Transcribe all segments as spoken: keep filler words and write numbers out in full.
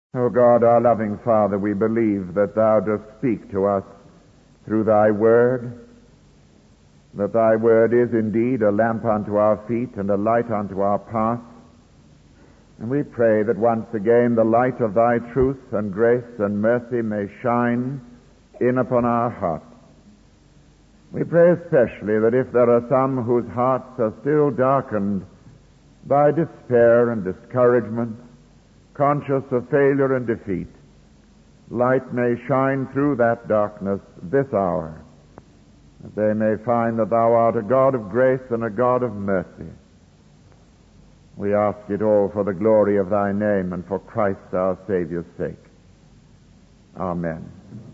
O God, our loving Father, we believe that Thou dost speak to us through Thy Word, that Thy Word is indeed a lamp unto our feet and a light unto our path. And we pray that once again the light of Thy truth and grace and mercy may shine in upon our hearts. We pray especially that if there are some whose hearts are still darkened by despair and discouragement, conscious of failure and defeat, light may shine through that darkness this hour, that they may find that Thou art a God of grace and a God of mercy. We ask it all for the glory of Thy name and for Christ our Savior's sake. Amen.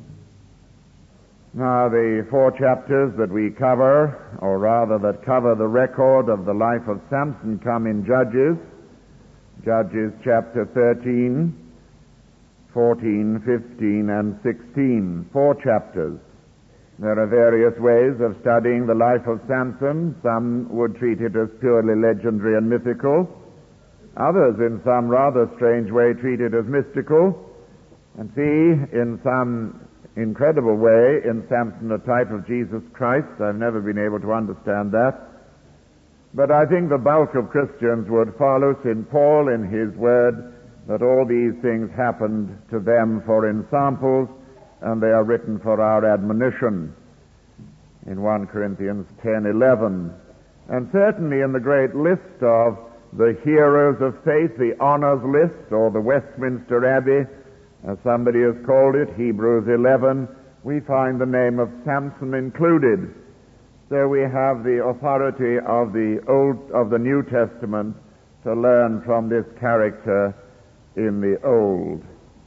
Now, the four chapters that we cover, or rather that cover the record of the life of Samson, come in Judges. Judges chapter thirteen, fourteen, fifteen, and sixteen. Four chapters. There are various ways of studying the life of Samson. Some would treat it as purely legendary and mythical. Others, in some rather strange way, treat it as mystical, and see in some incredible way in Samson a type of Jesus Christ. I've never been able to understand that. But I think the bulk of Christians would follow Saint Paul in his word that all these things happened to them for ensamples, and they are written for our admonition in First Corinthians ten eleven. And certainly in the great list of the heroes of faith, the honors list, or the Westminster Abbey, as somebody has called it, Hebrews eleven, we find the name of Samson included. So we have the authority of the Old, of the New Testament to learn from this character in the Old.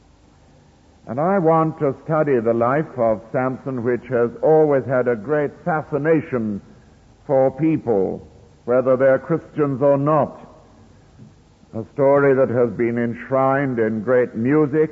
And I want to study the life of Samson, which has always had a great fascination for people, whether they're Christians or not. A story that has been enshrined in great music.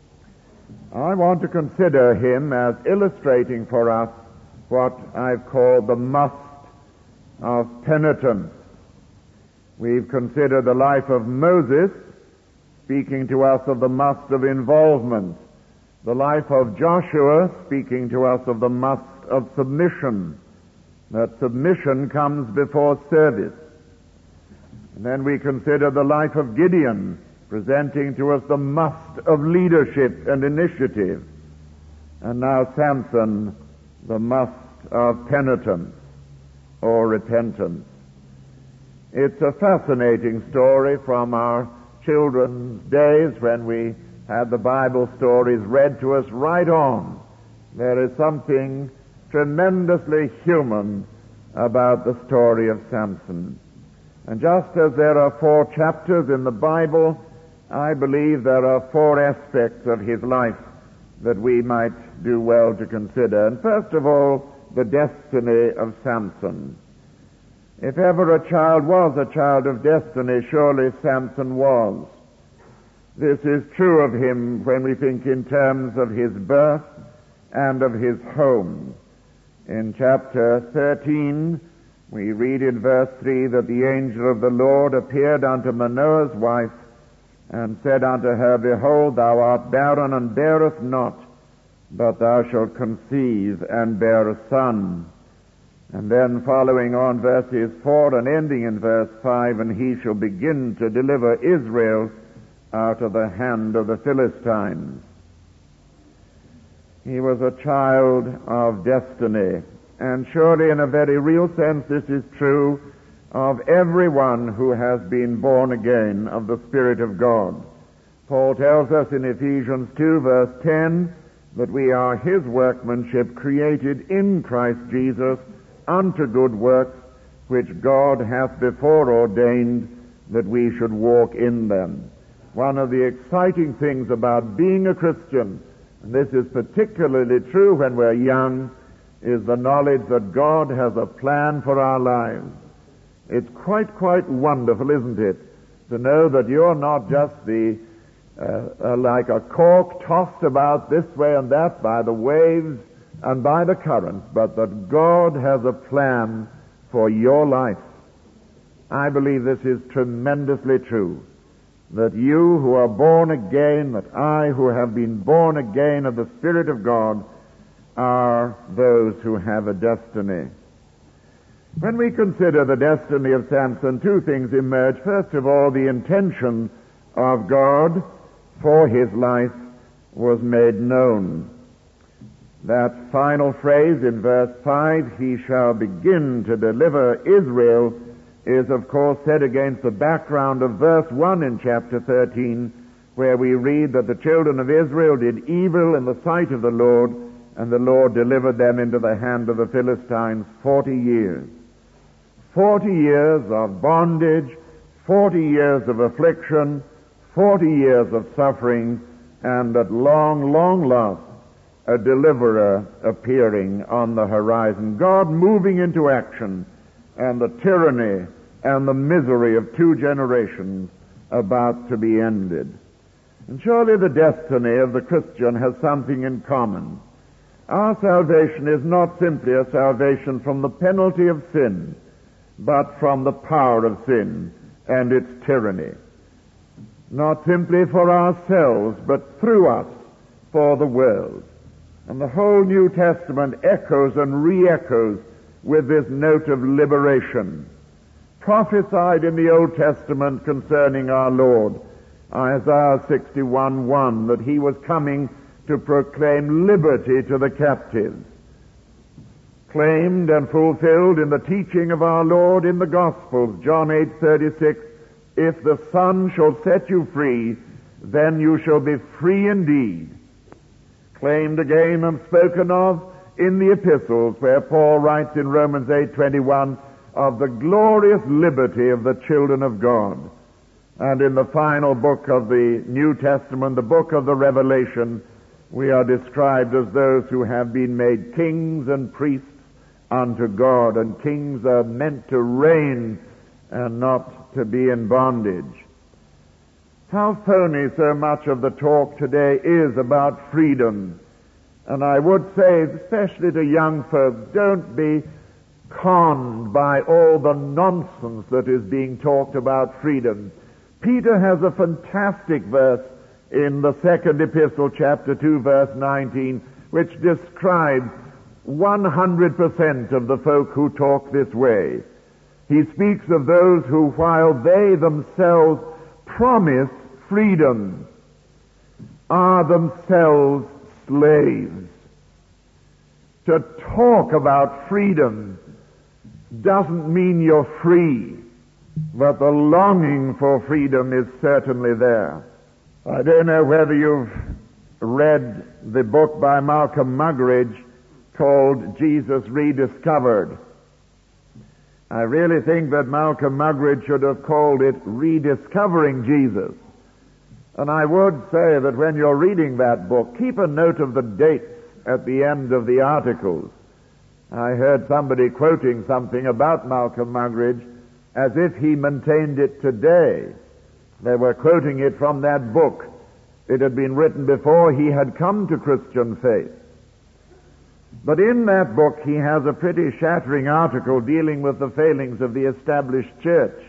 I want to consider him as illustrating for us what I've called the must of penitence. We've considered the life of Moses, speaking to us of the must of involvement. The life of Joshua, speaking to us of the must of submission. That submission comes before service. And then we consider the life of Gideon, presenting to us the must of leadership and initiative. And now Samson, the must of penitence or repentance. It's a fascinating story from our children's days when we had the Bible stories read to us right on. There is something tremendously human about the story of Samson. And just as there are four chapters in the Bible, I believe there are four aspects of his life that we might do well to consider. And first of all, the destiny of Samson. If ever a child was a child of destiny, surely Samson was. This is true of him when we think in terms of his birth and of his home. In chapter thirteen, we read in verse three that the angel of the Lord appeared unto Manoah's wife and said unto her, Behold, thou art barren and bearest not, but thou shalt conceive and bear a son. And then following on verses four and ending in verse five, and he shall begin to deliver Israel out of the hand of the Philistines. He was a child of destiny, and surely in a very real sense this is true of everyone who has been born again of the Spirit of God. Paul tells us in Ephesians two verse ten that we are his workmanship, created in Christ Jesus unto good works, which God hath before ordained that we should walk in them. One of the exciting things about being a Christian, and this is particularly true when we're young, is the knowledge that God has a plan for our lives. It's quite, quite wonderful, isn't it, to know that you're not just the uh, uh, like a cork tossed about this way and that by the waves and by the currents, but that God has a plan for your life. I believe this is tremendously true. that you who are born again, that I who have been born again of the Spirit of God, are those who have a destiny. When we consider the destiny of Samson, two things emerge. First of all, the intention of God for his life was made known. That final phrase in verse five, he shall begin to deliver Israel, is of course set against the background of verse one in chapter thirteen, where we read that the children of Israel did evil in the sight of the Lord, and the Lord delivered them into the hand of the Philistines forty years. Forty years of bondage, forty years of affliction, forty years of suffering, and at long, long last, a deliverer appearing on the horizon. God moving into action, and the tyranny and the misery of two generations about to be ended. And surely the destiny of the Christian has something in common. Our salvation is not simply a salvation from the penalty of sin, but from the power of sin and its tyranny. Not simply for ourselves, but through us for the world. And the whole New Testament echoes and re-echoes with this note of liberation. Prophesied in the Old Testament concerning our Lord, Isaiah sixty-one one, that he was coming to proclaim liberty to the captives. Claimed and fulfilled in the teaching of our Lord in the Gospels, John eight thirty-six, if the Son shall set you free, then you shall be free indeed. Claimed again and spoken of in the epistles, where Paul writes in Romans eight twenty-one of the glorious liberty of the children of God. And in the final book of the New Testament, the book of the Revelation, we are described as those who have been made kings and priests unto God, and kings are meant to reign and not to be in bondage. How phony so much of the talk today is about freedom. And I would say, especially to young folks, don't be conned by all the nonsense that is being talked about freedom. Peter has a fantastic verse in the second epistle, chapter two, verse nineteen, which describes one hundred percent of the folk who talk this way. He speaks of those who, while they themselves promise freedom, are themselves slaves. To talk about freedom doesn't mean you're free, but the longing for freedom is certainly there. I don't know whether you've read the book by Malcolm Muggeridge called Jesus Rediscovered. I really think that Malcolm Muggeridge should have called it Rediscovering Jesus. And I would say that when you're reading that book, keep a note of the dates at the end of the articles. I heard somebody quoting something about Malcolm Muggeridge as if he maintained it today. They were quoting it from that book. It had been written before he had come to Christian faith. But in that book he has a pretty shattering article dealing with the failings of the established church.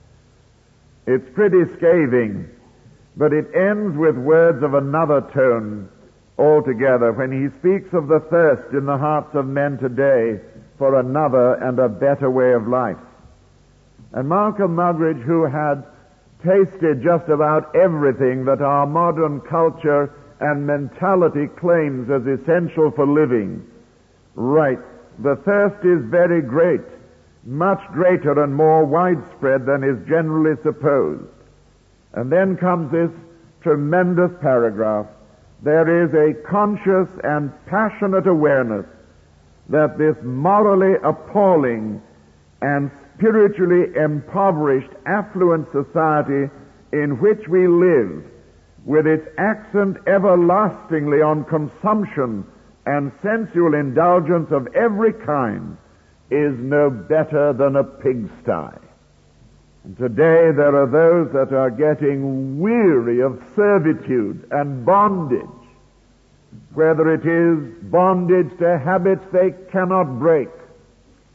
It's pretty scathing, but it ends with words of another tone altogether when he speaks of the thirst in the hearts of men today for another and a better way of life. And Malcolm Muggeridge, who had tasted just about everything that our modern culture and mentality claims as essential for living, right, the thirst is very great, much greater and more widespread than is generally supposed. And then comes this tremendous paragraph. There is a conscious and passionate awareness that this morally appalling and spiritually impoverished, affluent society in which we live, with its accent everlastingly on consumption and sensual indulgence of every kind, is no better than a pigsty. And today there are those that are getting weary of servitude and bondage, whether it is bondage to habits they cannot break,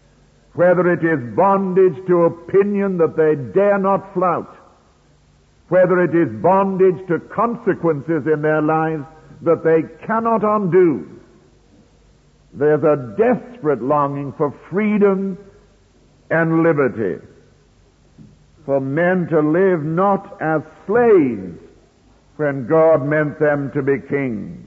whether it is bondage to opinion that they dare not flout, whether it is bondage to consequences in their lives that they cannot undo. There's a desperate longing for freedom and liberty, for men to live not as slaves when God meant them to be kings.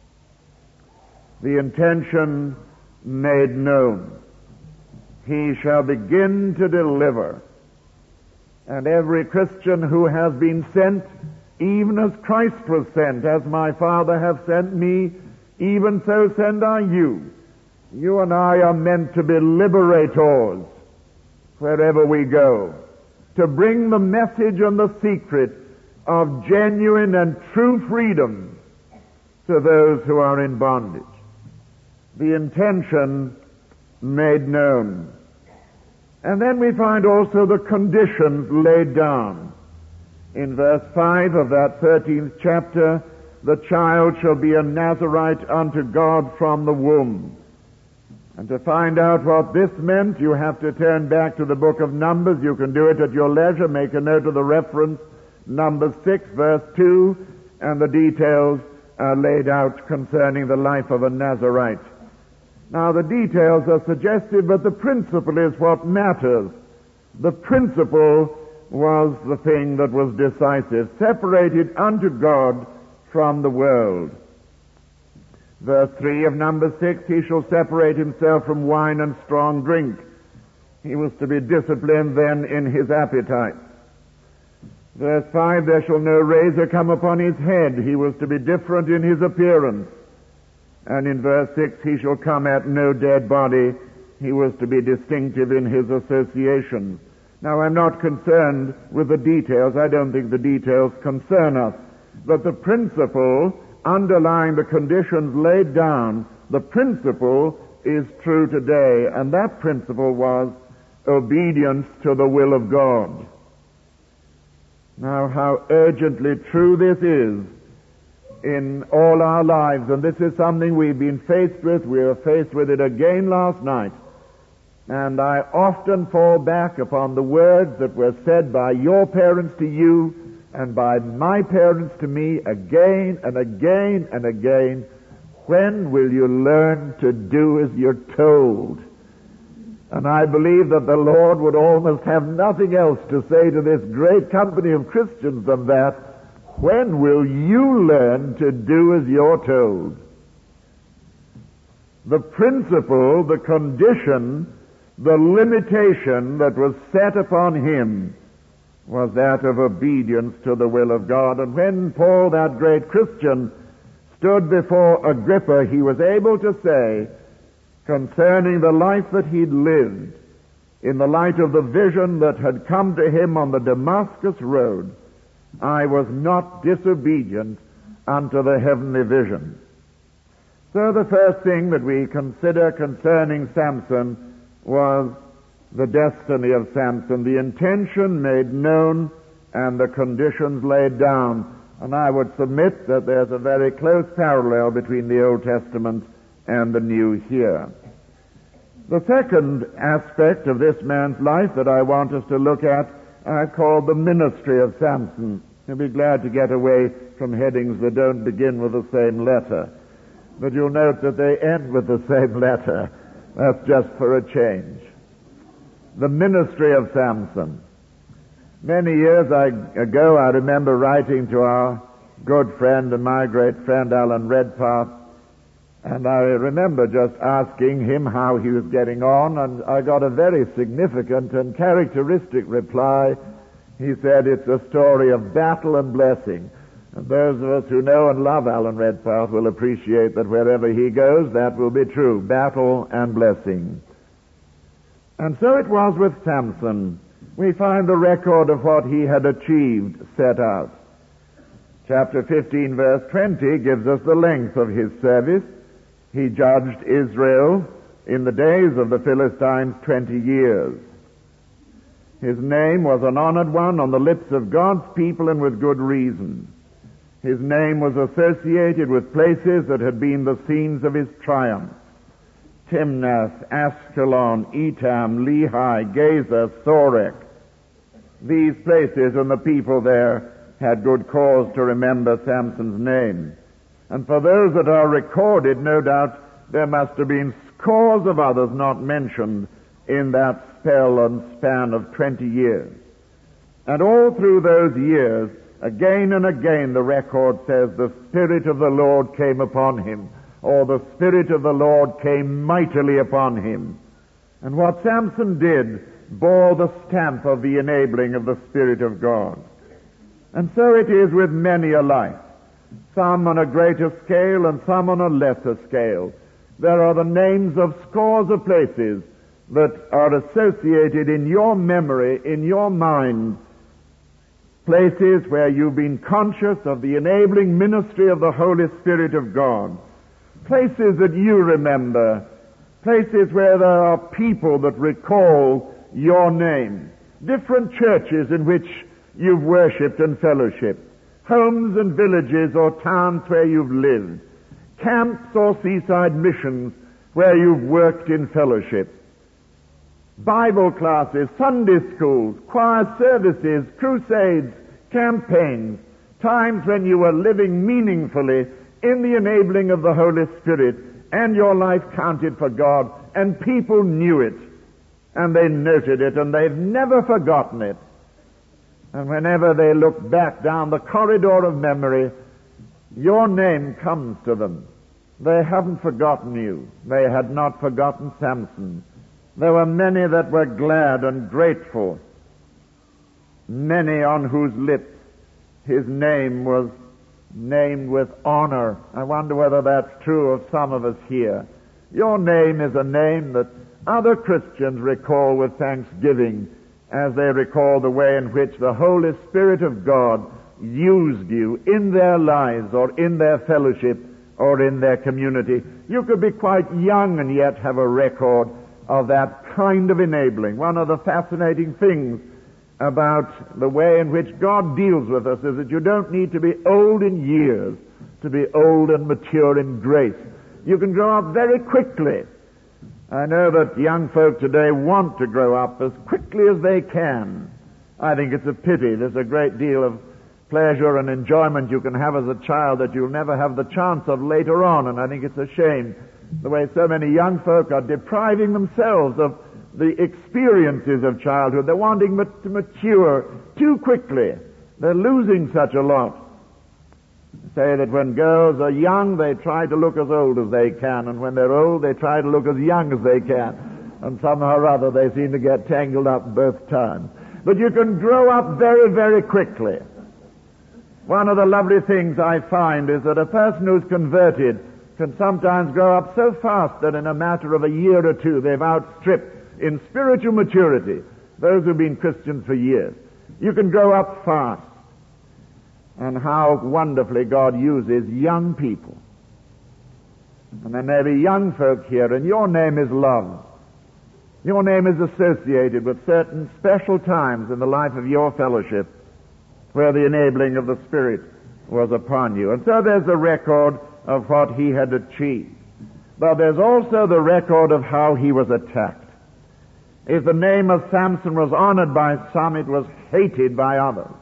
The intention made known. He shall begin to deliver. And every Christian who has been sent, even as Christ was sent, as my Father hath sent me, even so send I you. You and I are meant to be liberators wherever we go, to bring the message and the secret of genuine and true freedom to those who are in bondage. The intention made known. And then we find also the conditions laid down. In verse five of that thirteenth chapter, the child shall be a Nazarite unto God from the womb. And to find out what this meant, you have to turn back to the book of Numbers. You can do it at your leisure. Make a note of the reference, Numbers six, verse two, and the details are laid out concerning the life of a Nazarite. Now, the details are suggestive, but the principle is what matters. The principle was the thing that was decisive, separated unto God from the world. Verse three of number six, he shall separate himself from wine and strong drink. He was to be disciplined then in his appetite. Verse five, there shall no razor come upon his head. He was to be different in his appearance. And in verse six, he shall come at no dead body. He was to be distinctive in his associations. Now, I'm not concerned with the details. I don't think the details concern us. But the principle underlying the conditions laid down, the principle is true today. And that principle was obedience to the will of God. Now, how urgently true this is in all our lives, and this is something we've been faced with. We were faced with it again last night. And I often fall back upon the words that were said by your parents to you and by my parents to me again and again and again. When will you learn to do as you're told? And I believe that the Lord would almost have nothing else to say to this great company of Christians than that. When will you learn to do as you're told? The principle, the condition, the limitation that was set upon him was that of obedience to the will of God. And when Paul, that great Christian, stood before Agrippa, he was able to say, concerning the life that he'd lived, in the light of the vision that had come to him on the Damascus road, I was not disobedient unto the heavenly vision. So the first thing that we consider concerning Samson was the destiny of Samson, the intention made known and the conditions laid down. And I would submit that there's a very close parallel between the Old Testament and the New here. The second aspect of this man's life that I want us to look at I call the ministry of Samson. You'll be glad to get away from headings that don't begin with the same letter. But you'll note that they end with the same letter. That's just for a change. The ministry of Samson. Many years ago, I remember writing to our good friend and my great friend Alan Redpath, and I remember just asking him how he was getting on, and I got a very significant and characteristic reply. He said, it's a story of battle and blessing. And those of us who know and love Alan Redpath will appreciate that wherever he goes, that will be true, battle and blessing. And so it was with Samson. We find the record of what he had achieved set out. Chapter fifteen, verse twenty, gives us the length of his service. He judged Israel in the days of the Philistines twenty years. His name was an honored one on the lips of God's people, and with good reason. His name was associated with places that had been the scenes of his triumph. Timnath, Ashkelon, Etam, Lehi, Gaza, Sorek. These places and the people there had good cause to remember Samson's name. And for those that are recorded, no doubt there must have been scores of others not mentioned in that spell and span of twenty years. And all through those years, again and again the record says the Spirit of the Lord came upon him, or the Spirit of the Lord came mightily upon him. And what Samson did bore the stamp of the enabling of the Spirit of God. And so it is with many a life, some on a greater scale and some on a lesser scale. There are the names of scores of places that are associated in your memory, in your mind, places where you've been conscious of the enabling ministry of the Holy Spirit of God, places that you remember, places where there are people that recall your name, different churches in which you've worshipped and fellowshiped, homes and villages or towns where you've lived, camps or seaside missions where you've worked in fellowship, Bible classes, Sunday schools, choir services, crusades, campaigns, times when you were living meaningfully in the enabling of the Holy Spirit, and your life counted for God, and people knew it, and they noted it, and they've never forgotten it. And whenever they look back down the corridor of memory, your name comes to them. They haven't forgotten you. They had not forgotten Samson. There were many that were glad and grateful, many on whose lips his name was named with honor. I wonder whether that's true of some of us here. Your name is a name that other Christians recall with thanksgiving as they recall the way in which the Holy Spirit of God used you in their lives or in their fellowship or in their community. You could be quite young and yet have a record of that kind of enabling. One of the fascinating things about the way in which God deals with us is that you don't need to be old in years to be old and mature in grace. You can grow up very quickly. I know that young folk today want to grow up as quickly as they can. I think it's a pity. There's a great deal of pleasure and enjoyment you can have as a child that you'll never have the chance of later on, and I think it's a shame the way so many young folk are depriving themselves of the experiences of childhood. They're wanting to mature too quickly. They're losing such a lot. Say that when girls are young, they try to look as old as they can, and when they're old, they try to look as young as they can. And somehow or other, they seem to get tangled up both times. But you can grow up very, very quickly. One of the lovely things I find is that a person who's converted can sometimes grow up so fast that in a matter of a year or two, they've outstripped in spiritual maturity those who've been Christians for years. You can grow up fast. And how wonderfully God uses young people. And there may be young folk here, and your name is loved. Your name is associated with certain special times in the life of your fellowship where the enabling of the Spirit was upon you. And so there's a record of what he had achieved. But there's also the record of how he was attacked. If the name of Samson was honored by some, it was hated by others.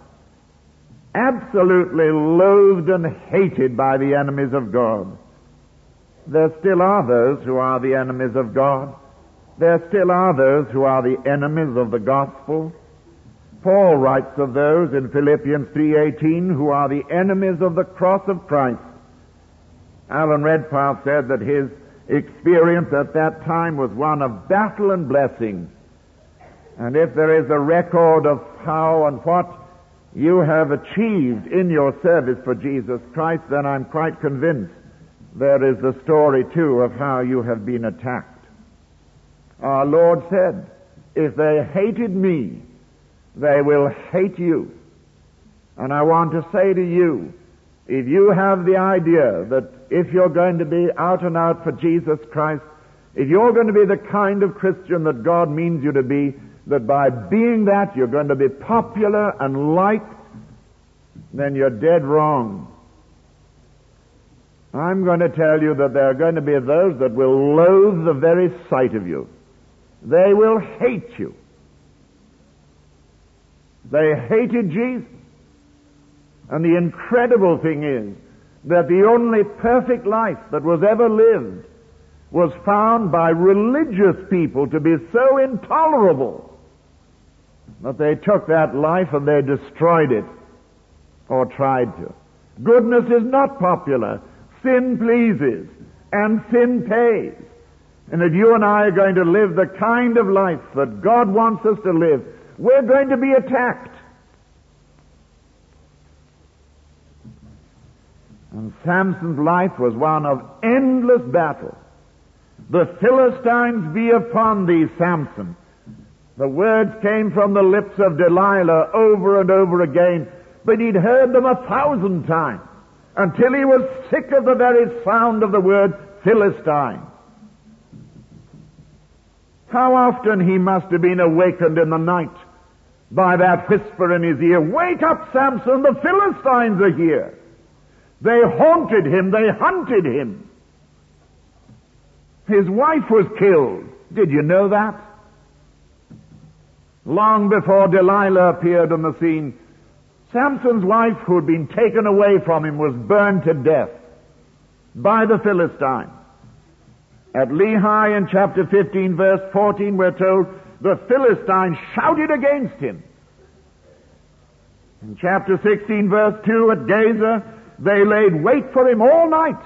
Absolutely loathed and hated by the enemies of God. There still are those who are the enemies of God. There still are those who are the enemies of the gospel. Paul writes of those in Philippians three eighteen who are the enemies of the cross of Christ. Alan Redpath said that his experience at that time was one of battle and blessing. And if there is a record of how and what you have achieved in your service for Jesus Christ, then I'm quite convinced there is the story, too, of how you have been attacked. Our Lord said, if they hated me, they will hate you. And I want to say to you, if you have the idea that if you're going to be out and out for Jesus Christ, if you're going to be the kind of Christian that God means you to be, that by being that you're going to be popular and liked, then you're dead wrong. I'm going to tell you that there are going to be those that will loathe the very sight of you. They will hate you. They hated Jesus. And the incredible thing is that the only perfect life that was ever lived was found by religious people to be so intolerable that they took that life and they destroyed it, or tried to. Goodness is not popular. Sin pleases, and sin pays. And if you and I are going to live the kind of life that God wants us to live, we're going to be attacked. And Samson's life was one of endless battle. The Philistines be upon thee, Samson. The words came from the lips of Delilah over and over again, but he'd heard them a thousand times until he was sick of the very sound of the word Philistine. How often he must have been awakened in the night by that whisper in his ear, "Wake up, Samson, the Philistines are here." They haunted him, they hunted him. His wife was killed. Did you know that? Long before Delilah appeared on the scene, Samson's wife, who had been taken away from him, was burned to death by the Philistines. At Lehi in chapter fifteen, verse fourteen, we're told the Philistines shouted against him. In chapter sixteen, verse two, at Gaza, they laid wait for him all night.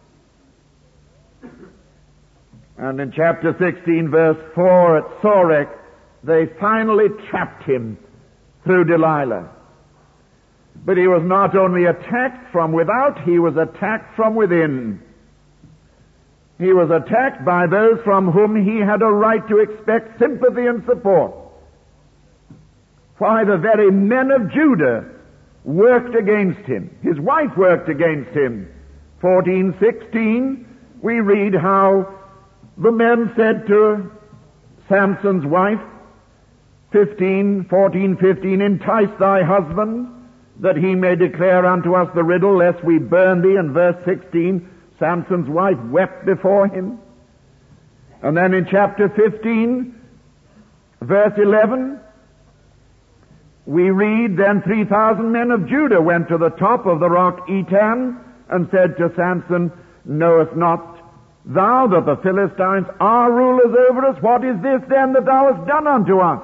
And in chapter sixteen, verse four, at Sorek, they finally trapped him through Delilah. But he was not only attacked from without, he was attacked from within. He was attacked by those from whom he had a right to expect sympathy and support. Why, the very men of Judah worked against him. His wife worked against him. fourteen sixteen, we read how the men said to Samson's wife, fifteen, fourteen, fifteen, "Entice thy husband, that he may declare unto us the riddle, lest we burn thee." And verse sixteen, Samson's wife wept before him. And then in chapter fifteen, verse eleven, we read, "Then three thousand men of Judah went to the top of the rock Etam, and said to Samson, Knowest not thou that the Philistines are rulers over us? What is this then that thou hast done unto us?"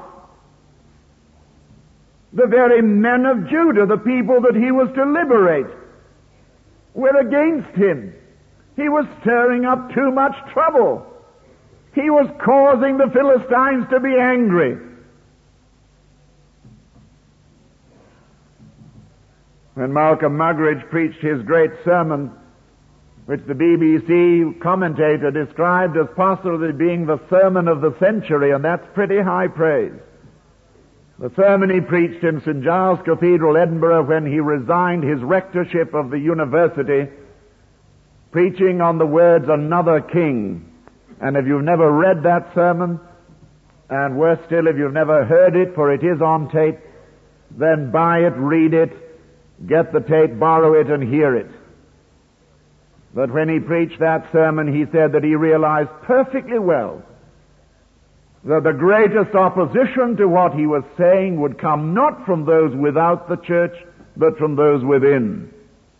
The very men of Judah, the people that he was to liberate, were against him. He was stirring up too much trouble. He was causing the Philistines to be angry. When Malcolm Muggeridge preached his great sermon, which the B B C commentator described as possibly being the sermon of the century, and that's pretty high praise. The sermon he preached in Saint Giles Cathedral, Edinburgh, when he resigned his rectorship of the university, preaching on the words, "Another King." And if you've never read that sermon, and worse still, if you've never heard it, for it is on tape, then buy it, read it, get the tape, borrow it, and hear it. But when he preached that sermon, he said that he realized perfectly well that the greatest opposition to what he was saying would come not from those without the church, but from those within.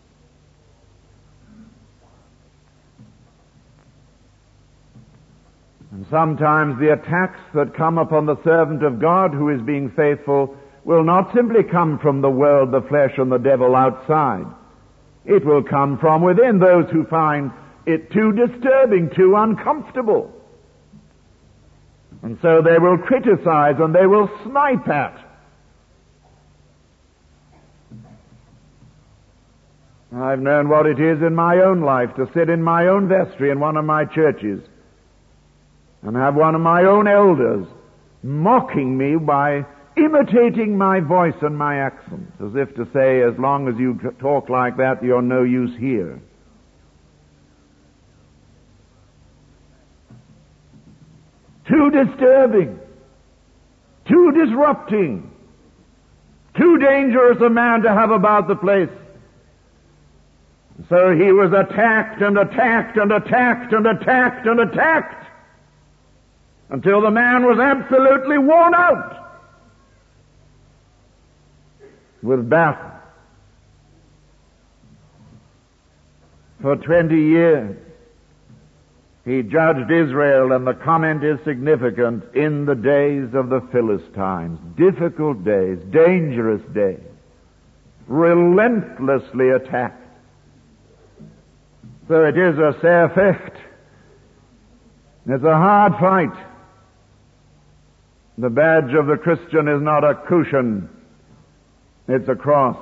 And sometimes the attacks that come upon the servant of God who is being faithful will not simply come from the world, the flesh, and the devil outside. It will come from within, those who find it too disturbing, too uncomfortable. And so they will criticize and they will snipe at. I've known what it is in my own life to sit in my own vestry in one of my churches and have one of my own elders mocking me by imitating my voice and my accent, as if to say, as long as you talk like that, you're no use here. Too disturbing, too disrupting, too dangerous a man to have about the place. So he was attacked and attacked and attacked and attacked and attacked until the man was absolutely worn out with battle. For twenty years, he judged Israel, and the comment is significant, in the days of the Philistines. Difficult days, dangerous days, relentlessly attacked. So it is a sehr Fecht. It's a hard fight. The badge of the Christian is not a cushion, it's a cross.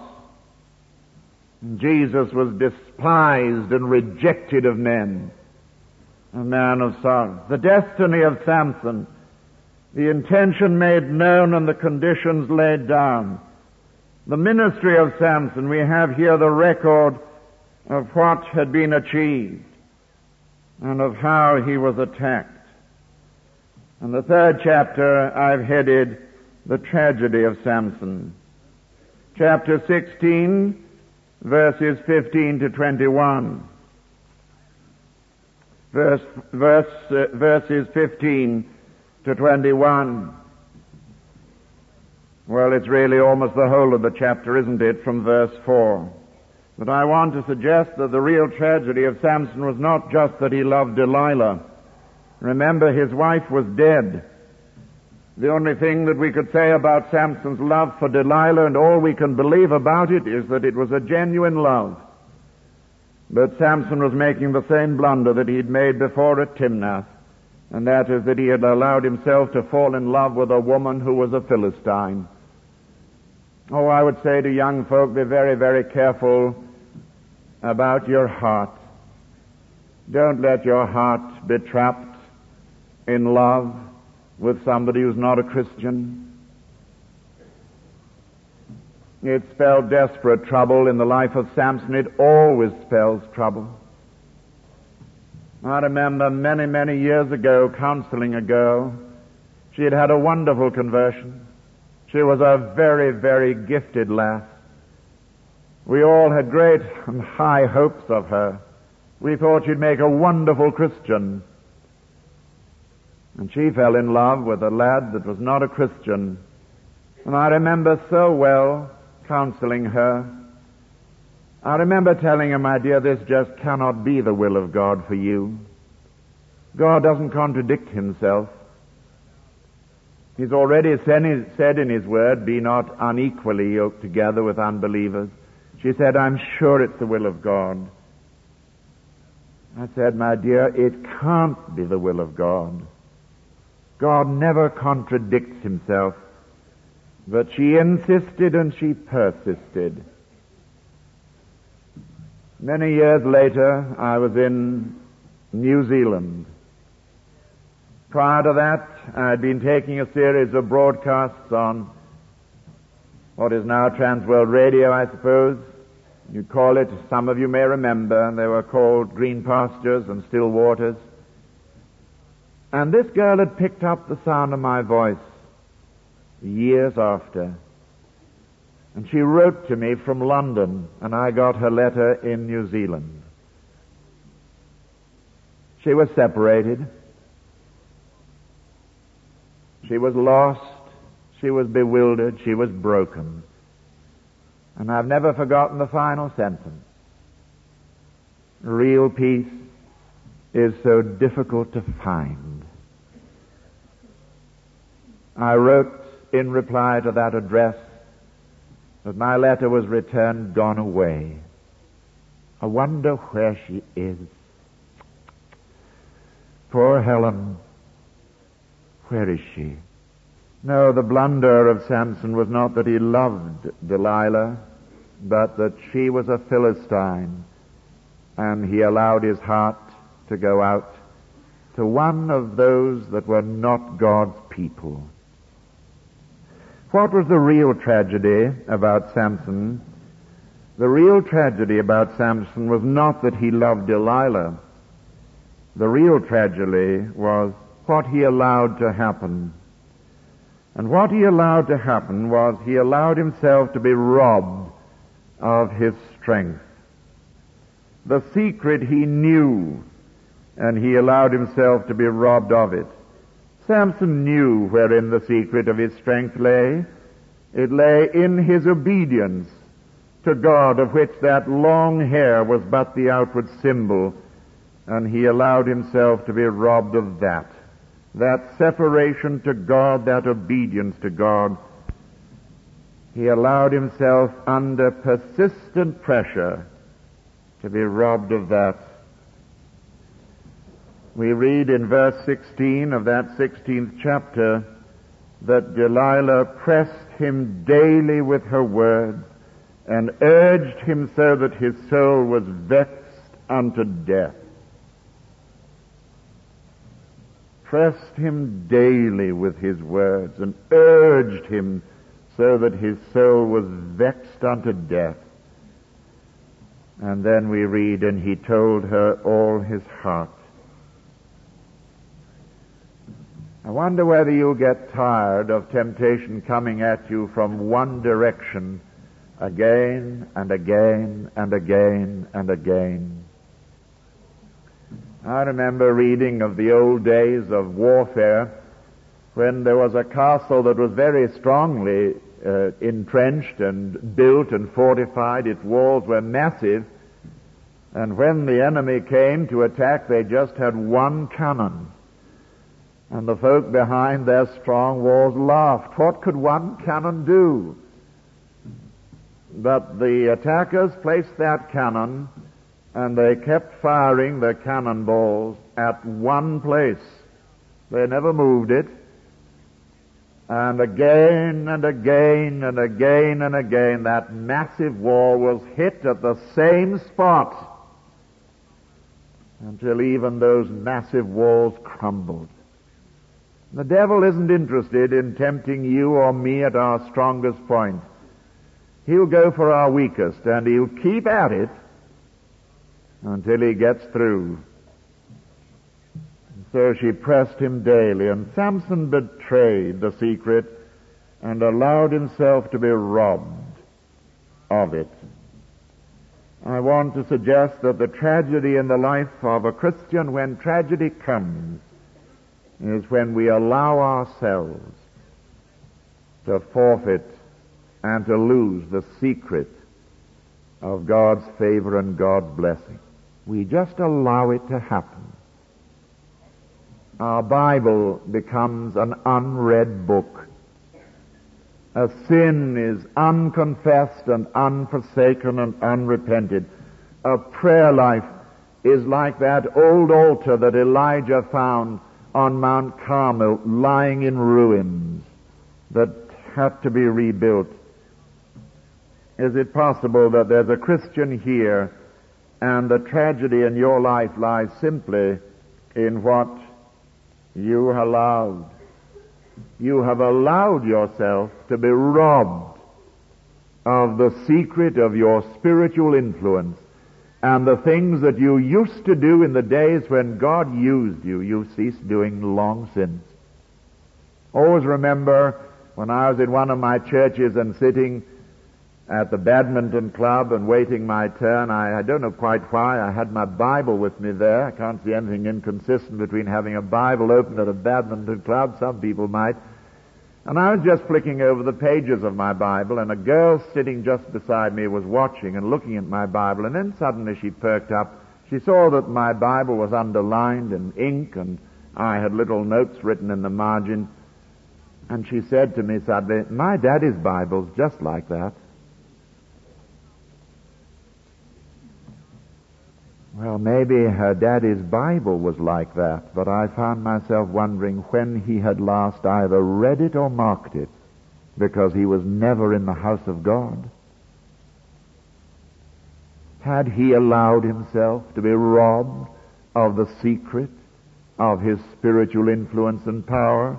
Jesus was despised and rejected of men, a man of sorrows. The destiny of Samson, the intention made known and the conditions laid down. The ministry of Samson, we have here the record of what had been achieved and of how he was attacked. And the third chapter I've headed the tragedy of Samson. Chapter sixteen, verses fifteen to twenty-one. Verse, verse, uh, verses fifteen to twenty-one. Well, it's really almost the whole of the chapter, isn't it, from verse four. But I want to suggest that the real tragedy of Samson was not just that he loved Delilah. Remember, his wife was dead. The only thing that we could say about Samson's love for Delilah, and all we can believe about it, is that it was a genuine love. But Samson was making the same blunder that he'd made before at Timnath, and that is that he had allowed himself to fall in love with a woman who was a Philistine. Oh, I would say to young folk, be very, very careful about your heart. Don't let your heart be trapped in love with somebody who's not a Christian. It spelled desperate trouble in the life of Samson. It always spells trouble. I remember many, many years ago counseling a girl. She had had a wonderful conversion. She was a very, very gifted lass. We all had great and high hopes of her. We thought she'd make a wonderful Christian. And she fell in love with a lad that was not a Christian. And I remember so well counseling her. I remember telling her, my dear, this just cannot be the will of God for you. God doesn't contradict himself. He's already said in his word, be not unequally yoked together with unbelievers. She said, I'm sure it's the will of God. I said, my dear, it can't be the will of God. God never contradicts himself. But she insisted and she persisted. Many years later, I was in New Zealand. Prior to that, I had been taking a series of broadcasts on what is now Transworld Radio, I suppose. You call it, some of you may remember, they were called Green Pastures and Still Waters. And this girl had picked up the sound of my voice years after. And she wrote to me from London, and I got her letter in New Zealand. She was separated. She was lost. She was bewildered. She was broken. And I've never forgotten the final sentence. Real peace is so difficult to find. I wrote in reply to that address that my letter was returned, gone away. I wonder where she is. Poor Helen. Where is she? No, the blunder of Samson was not that he loved Delilah, but that she was a Philistine, and he allowed his heart to go out to one of those that were not God's people. What was the real tragedy about Samson? The real tragedy about Samson was not that he loved Delilah. The real tragedy was what he allowed to happen. And what he allowed to happen was he allowed himself to be robbed of his strength. The secret he knew, and he allowed himself to be robbed of it. Samson knew wherein the secret of his strength lay. It lay in his obedience to God, of which that long hair was but the outward symbol, and he allowed himself to be robbed of that. That separation to God, that obedience to God. He allowed himself under persistent pressure to be robbed of that. We read in verse sixteen of that sixteenth chapter that Delilah pressed him daily with her words and urged him so that his soul was vexed unto death. Pressed him daily with his words and urged him so that his soul was vexed unto death. And then we read, and he told her all his heart. I wonder whether you'll get tired of temptation coming at you from one direction again and again and again and again. I remember reading of the old days of warfare when there was a castle that was very strongly uh, entrenched and built and fortified. Its walls were massive, and when the enemy came to attack, they just had one cannon. And the folk behind their strong walls laughed. What could one cannon do? But the attackers placed that cannon, and they kept firing their cannonballs at one place. They never moved it. And again and again and again and again, that massive wall was hit at the same spot until even those massive walls crumbled. The devil isn't interested in tempting you or me at our strongest point. He'll go for our weakest, and he'll keep at it until he gets through. So she pressed him daily, and Samson betrayed the secret and allowed himself to be robbed of it. I want to suggest that the tragedy in the life of a Christian, when tragedy comes, is when we allow ourselves to forfeit and to lose the secret of God's favor and God's blessing. We just allow it to happen. Our Bible becomes an unread book. A sin is unconfessed and unforsaken and unrepented. A prayer life is like that old altar that Elijah found on Mount Carmel, lying in ruins, that had to be rebuilt. Is it possible that there's a Christian here and the tragedy in your life lies simply in what you allowed? You have allowed yourself to be robbed of the secret of your spiritual influence, and the things that you used to do in the days when God used you, you've ceased doing long since. Always remember when I was in one of my churches and sitting at the badminton club and waiting my turn, I, I don't know quite why, I had my Bible with me there. I can't see anything inconsistent between having a Bible open at a badminton club. Some people might. And I was just flicking over the pages of my Bible, and a girl sitting just beside me was watching and looking at my Bible, and then suddenly she perked up. She saw that my Bible was underlined in ink, and I had little notes written in the margin, and she said to me suddenly, "My daddy's Bible's just like that." Well, maybe her daddy's Bible was like that, but I found myself wondering when he had last either read it or marked it, because he was never in the house of God. Had he allowed himself to be robbed of the secret of his spiritual influence and power?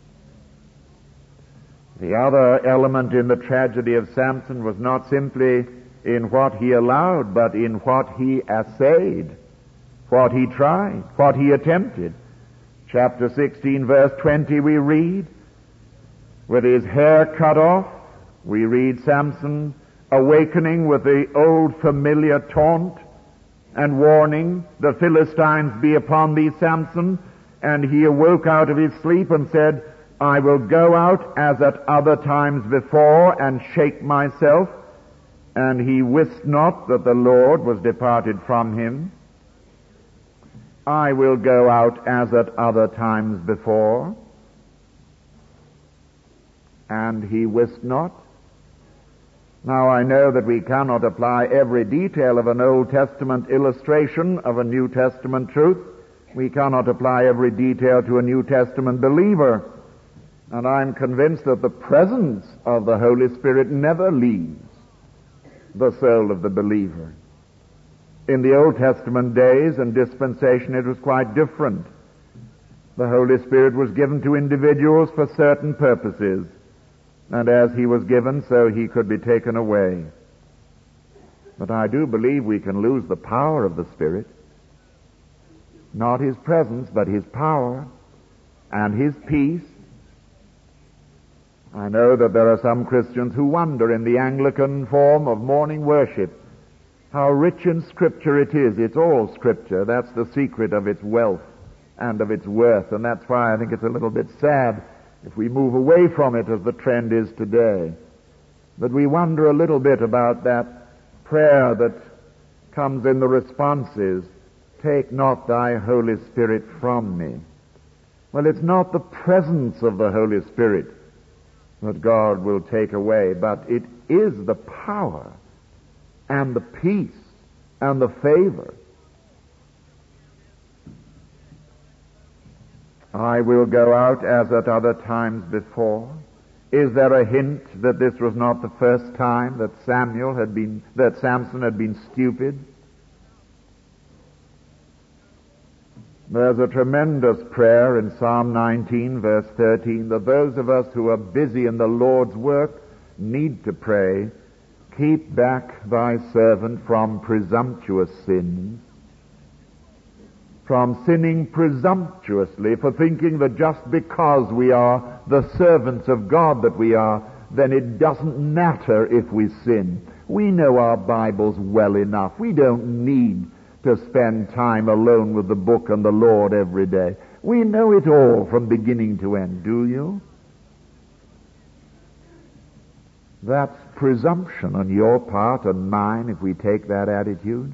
The other element in the tragedy of Samson was not simply in what he allowed, but in what he essayed, what he tried, what he attempted. Chapter sixteen, verse twenty, we read, with his hair cut off, we read Samson awakening with the old familiar taunt and warning, "The Philistines be upon thee, Samson." And he awoke out of his sleep and said, "I will go out as at other times before and shake myself, and he wist not that the Lord was departed from him. I will go out as at other times before, and he wist not. Now I know that we cannot apply every detail of an Old Testament illustration of a New Testament truth. We cannot apply every detail to a New Testament believer. And I'm convinced that the presence of the Holy Spirit never leaves the soul of the believer. In the Old Testament days and dispensation, it was quite different. The Holy Spirit was given to individuals for certain purposes, and as he was given, so he could be taken away. But I do believe we can lose the power of the Spirit. Not his presence, but his power and his peace. I know that there are some Christians who wonder in the Anglican form of morning worship how rich in Scripture it is. It's all Scripture. That's the secret of its wealth and of its worth. And that's why I think it's a little bit sad if we move away from it as the trend is today. But we wonder a little bit about that prayer that comes in the responses, take not thy Holy Spirit from me. Well, it's not the presence of the Holy Spirit that God will take away, but it is the power and the peace and the favor. I will go out as at other times before. Is there a hint that this was not the first time that Samuel had been, that Samson had been stupid? There's a tremendous prayer in Psalm nineteen, verse thirteen, that those of us who are busy in the Lord's work need to pray, keep back thy servant from presumptuous sins, from sinning presumptuously, for thinking that just because we are the servants of God that we are, then it doesn't matter if we sin. We know our Bibles well enough. We don't need to spend time alone with the book and the Lord every day. We know it all from beginning to end, do you? That's presumption on your part and mine if we take that attitude.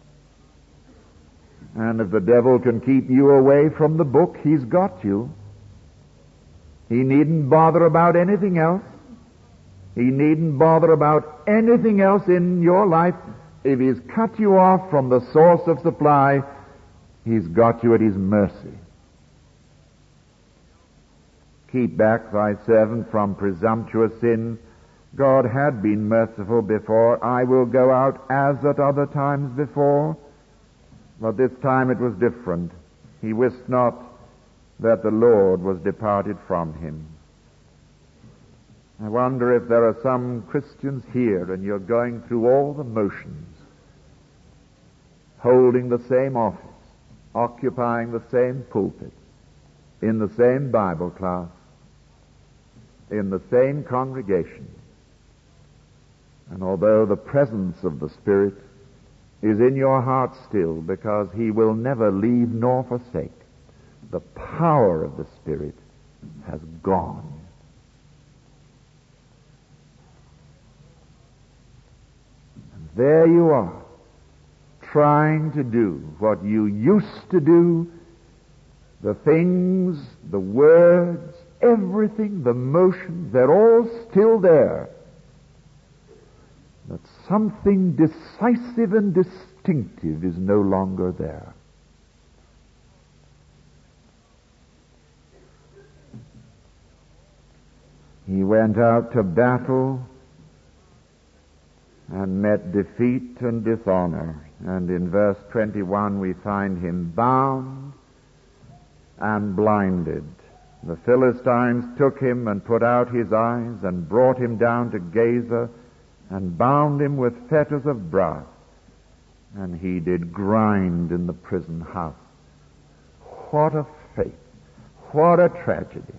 And if the devil can keep you away from the book, he's got you. He needn't bother about anything else. He needn't bother about anything else in your life. If he's cut you off from the source of supply, he's got you at his mercy. Keep back thy servant from presumptuous sin. God had been merciful before. I will go out as at other times before. But this time it was different. He wist not that the Lord was departed from him. I wonder if there are some Christians here and you're going through all the motions, holding the same office, occupying the same pulpit, in the same Bible class, in the same congregation. And although the presence of the Spirit is in your heart still, because he will never leave nor forsake, the power of the Spirit has gone. And there you are, trying to do what you used to do, the things, the words, everything, the motions, they're all still there. But something decisive and distinctive is no longer there. He went out to battle and met defeat and dishonor. And in verse twenty-one we find him bound and blinded. The Philistines took him and put out his eyes and brought him down to Gaza and bound him with fetters of brass. And he did grind in the prison house. What a fate. What a tragedy.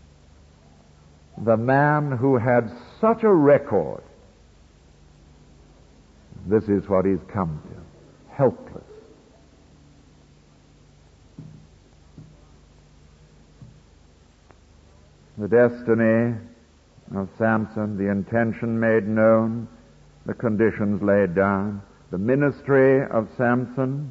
The man who had such a record, this is what he's come to. Helpless. The destiny of Samson, the intention made known, the conditions laid down, the ministry of Samson,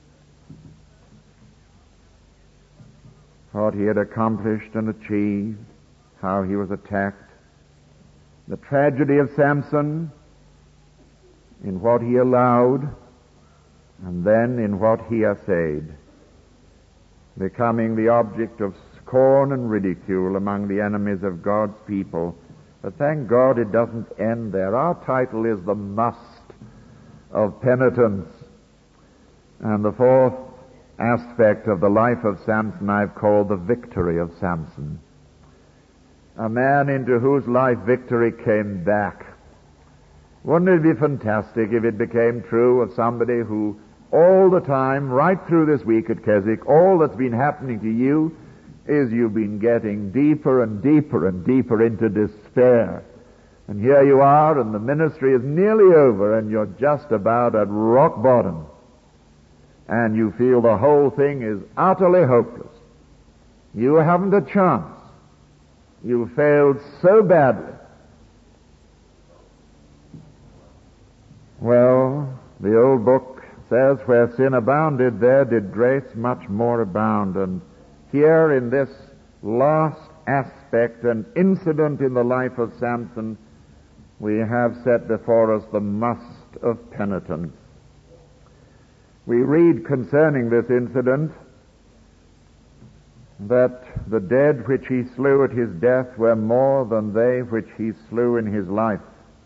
what he had accomplished and achieved, how he was attacked, the tragedy of Samson in what he allowed, and then in what he essayed, becoming the object of scorn and ridicule among the enemies of God's people. But thank God it doesn't end there. Our title is The Must of Penitence. And the fourth aspect of the life of Samson I've called the victory of Samson. A man into whose life victory came back. Wouldn't it be fantastic if it became true of somebody who all the time, right through this week at Keswick, all that's been happening to you is you've been getting deeper and deeper and deeper into despair. And here you are, and the ministry is nearly over, and you're just about at rock bottom. And you feel the whole thing is utterly hopeless. You haven't a chance. You failed so badly. Well, the old book says, where sin abounded, there did grace much more abound. And here in this last aspect, an incident in the life of Samson, we have set before us the must of penitence. We read concerning this incident that the dead which he slew at his death were more than they which he slew in his life.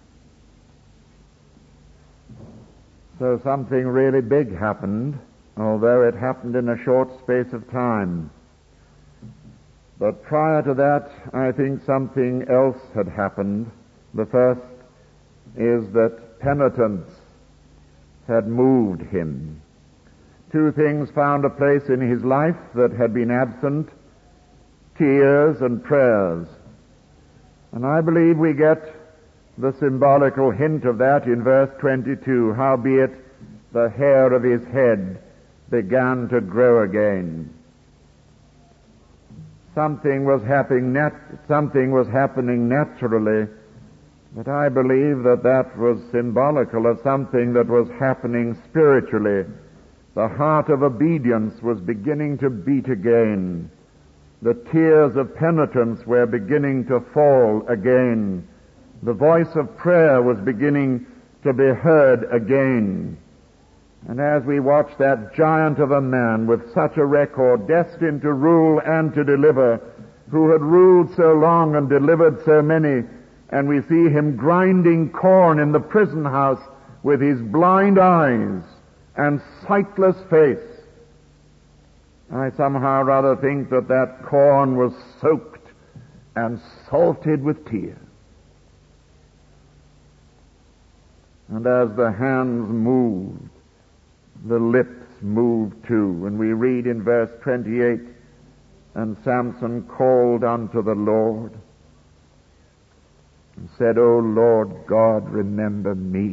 So something really big happened, although it happened in a short space of time. But prior to that, I think something else had happened. The first is that penitence had moved him. Two things found a place in his life that had been absent: tears and prayers. And I believe we get the symbolical hint of that in verse twenty-two. Howbeit the hair of his head began to grow again. Something was happening nat- something was happening naturally, but I believe that that was symbolical of something that was happening spiritually. The heart of obedience was beginning to beat again. The tears of penitence were beginning to fall again. The voice of prayer was beginning to be heard again. And as we watch that giant of a man with such a record, destined to rule and to deliver, who had ruled so long and delivered so many, and we see him grinding corn in the prison house with his blind eyes and sightless face, I somehow rather think that that corn was soaked and salted with tears. And as the hands moved, the lips moved too. And we read in verse twenty-eight, and Samson called unto the Lord and said, O Lord God, remember me,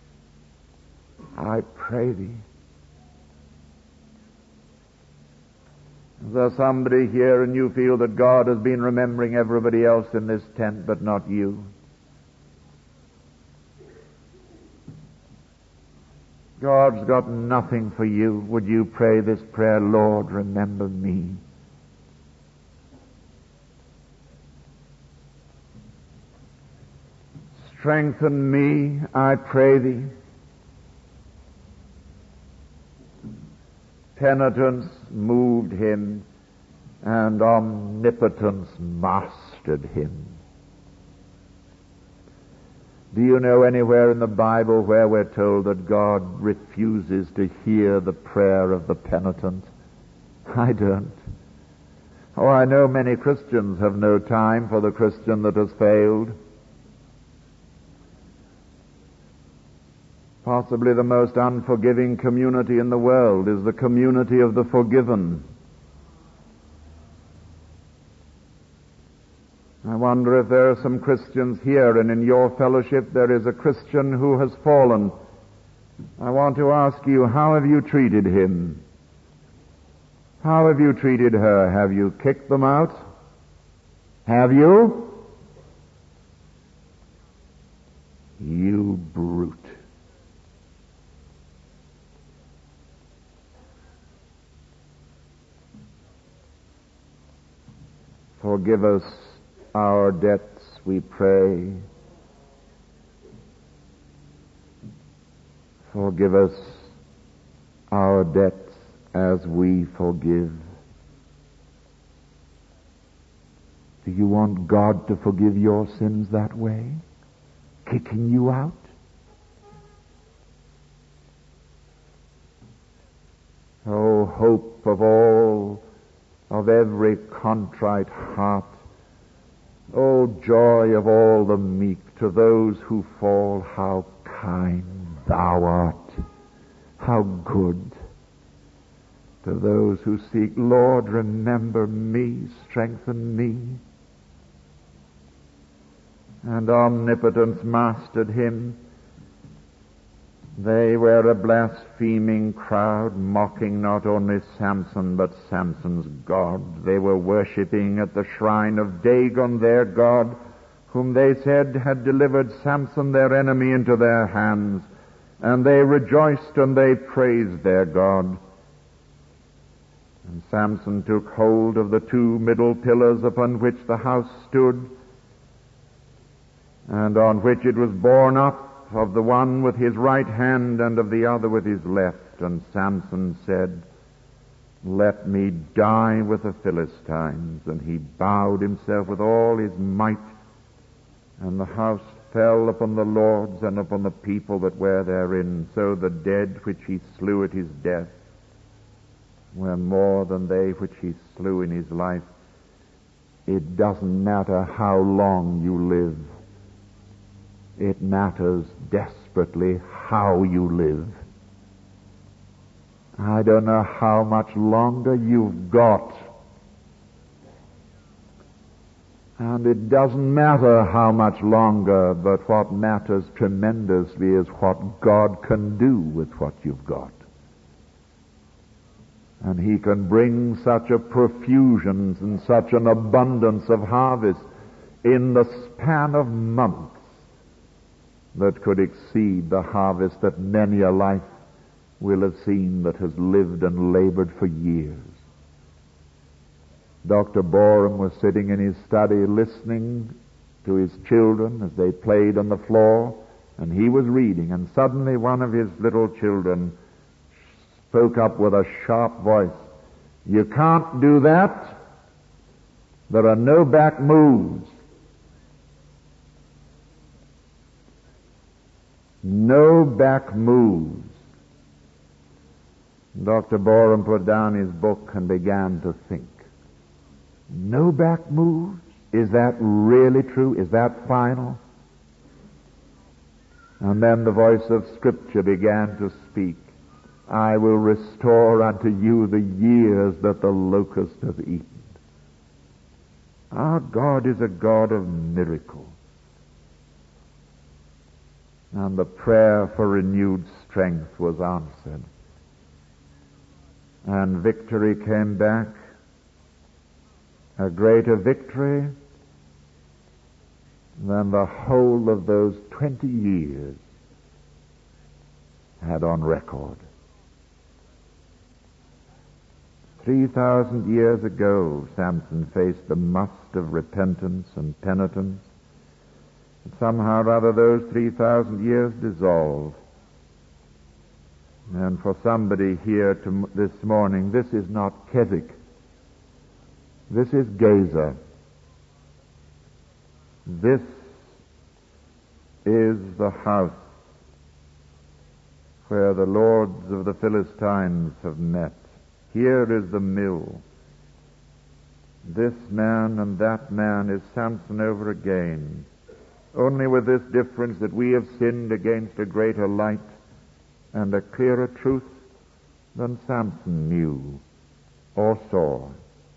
I pray thee. Is there somebody here and you feel that God has been remembering everybody else in this tent but not you? God's got nothing for you. Would you pray this prayer? Lord, remember me. Strengthen me, I pray thee. Penitence moved him, and omnipotence mastered him. Do you know anywhere in the Bible where we're told that God refuses to hear the prayer of the penitent? I don't. Oh, I know many Christians have no time for the Christian that has failed. Possibly the most unforgiving community in the world is the community of the forgiven. I wonder if there are some Christians here, and in your fellowship there is a Christian who has fallen. I want to ask you, how have you treated him? How have you treated her? Have you kicked them out? Have you? You brute. Forgive us our debts, we pray. Forgive us our debts as we forgive. Do you want God to forgive your sins that way? Kicking you out? Oh, hope of all, of every contrite heart. Oh, joy of all the meek, to those who fall, how kind thou art, how good. To those who seek, Lord, remember me, strengthen me. And omnipotence mastered him. They were a blaspheming crowd, mocking not only Samson, but Samson's God. They were worshipping at the shrine of Dagon, their God, whom they said had delivered Samson, their enemy, into their hands. And they rejoiced and they praised their God. And Samson took hold of the two middle pillars upon which the house stood, and on which it was borne up, of the one with his right hand and of the other with his left. And Samson said, let me die with the Philistines. And he bowed himself with all his might, and the house fell upon the lords and upon the people that were therein. So the dead which he slew at his death were more than they which he slew in his life. It doesn't matter how long you live. It matters desperately how you live. I don't know how much longer you've got. And it doesn't matter how much longer, but what matters tremendously is what God can do with what you've got. And he can bring such a profusion and such an abundance of harvest in the span of months that could exceed the harvest that many a life will have seen that has lived and labored for years. Doctor Borum was sitting in his study listening to his children as they played on the floor, and he was reading, and suddenly one of his little children spoke up with a sharp voice, "You can't do that. There are no back moves." No back moves. Doctor Borum put down his book and began to think. No back moves? Is that really true? Is that final? And then the voice of Scripture began to speak. I will restore unto you the years that the locust hath eaten. Our God is a God of miracles. And the prayer for renewed strength was answered. And victory came back, a greater victory than the whole of those twenty years had on record. Three thousand years ago, Samson faced the must of repentance and penitence. Somehow or other those three thousand years dissolve. And for somebody here to, this morning, this is not Keswick. This is Gaza. This is the house where the lords of the Philistines have met. Here is the mill. This man and that man is Samson over again. Only with this difference that we have sinned against a greater light and a clearer truth than Samson knew or saw.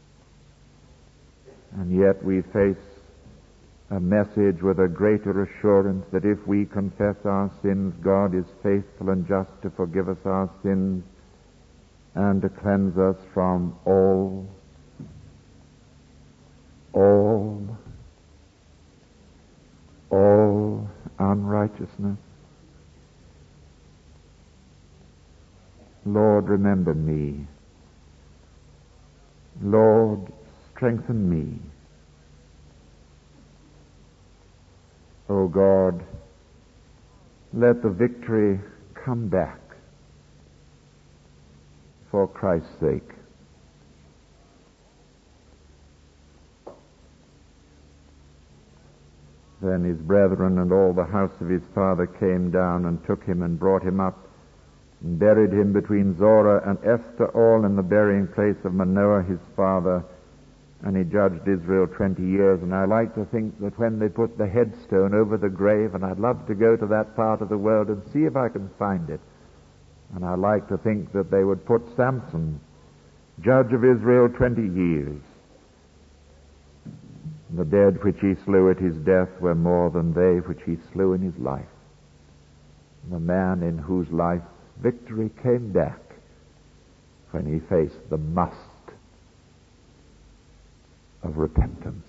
And yet we face a message with a greater assurance that if we confess our sins, God is faithful and just to forgive us our sins and to cleanse us from all, all, all unrighteousness. righteousness. Lord, remember me. Lord, strengthen me. O God, let the victory come back for Christ's sake. Then his brethren and all the house of his father came down and took him and brought him up and buried him between Zorah and Esther, all in the burying place of Manoah his father. And he judged Israel twenty years. And I like to think that when they put the headstone over the grave, and I'd love to go to that part of the world and see if I can find it. And I like to think that they would put Samson, judge of Israel twenty years. The dead which he slew at his death were more than they which he slew in his life. The man in whose life victory came back when he faced the must of repentance,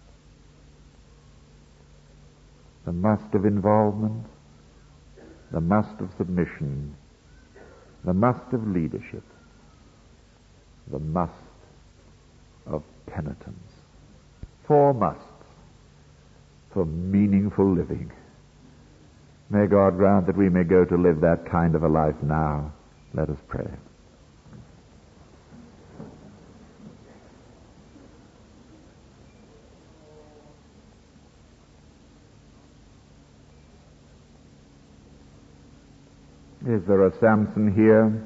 the must of involvement, the must of submission, the must of leadership, the must of penitence. Four musts for meaningful living. May God grant that we may go to live that kind of a life now. Let us pray. Is there a Samson here?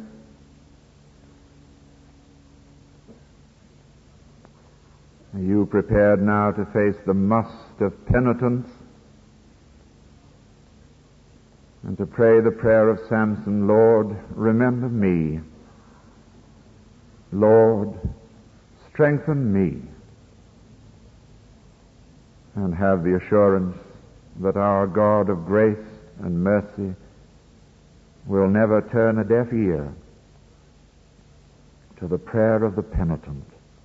Are you prepared now to face the must of penitence and to pray the prayer of Samson? Lord, remember me. Lord, strengthen me. And have the assurance that our God of grace and mercy will never turn a deaf ear to the prayer of the penitent.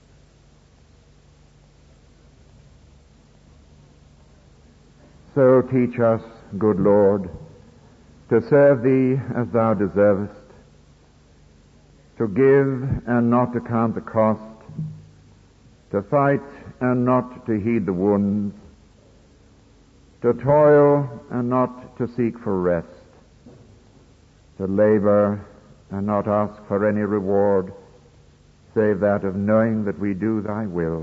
So teach us, good Lord, to serve Thee as Thou deservest, to give and not to count the cost, to fight and not to heed the wounds, to toil and not to seek for rest, to labor and not ask for any reward save that of knowing that we do Thy will.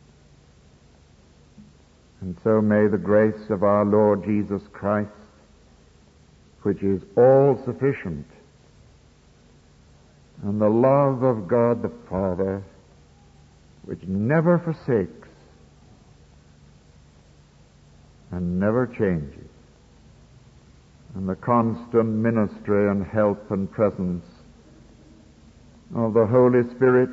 And so may the grace of our Lord Jesus Christ, which is all sufficient, and the love of God the Father, which never forsakes and never changes, and the constant ministry and help and presence of the Holy Spirit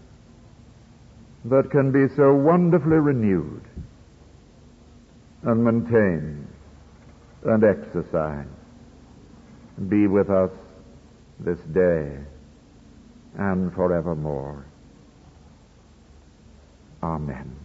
that can be so wonderfully renewed and maintained and exercised, be with us this day and forevermore. Amen.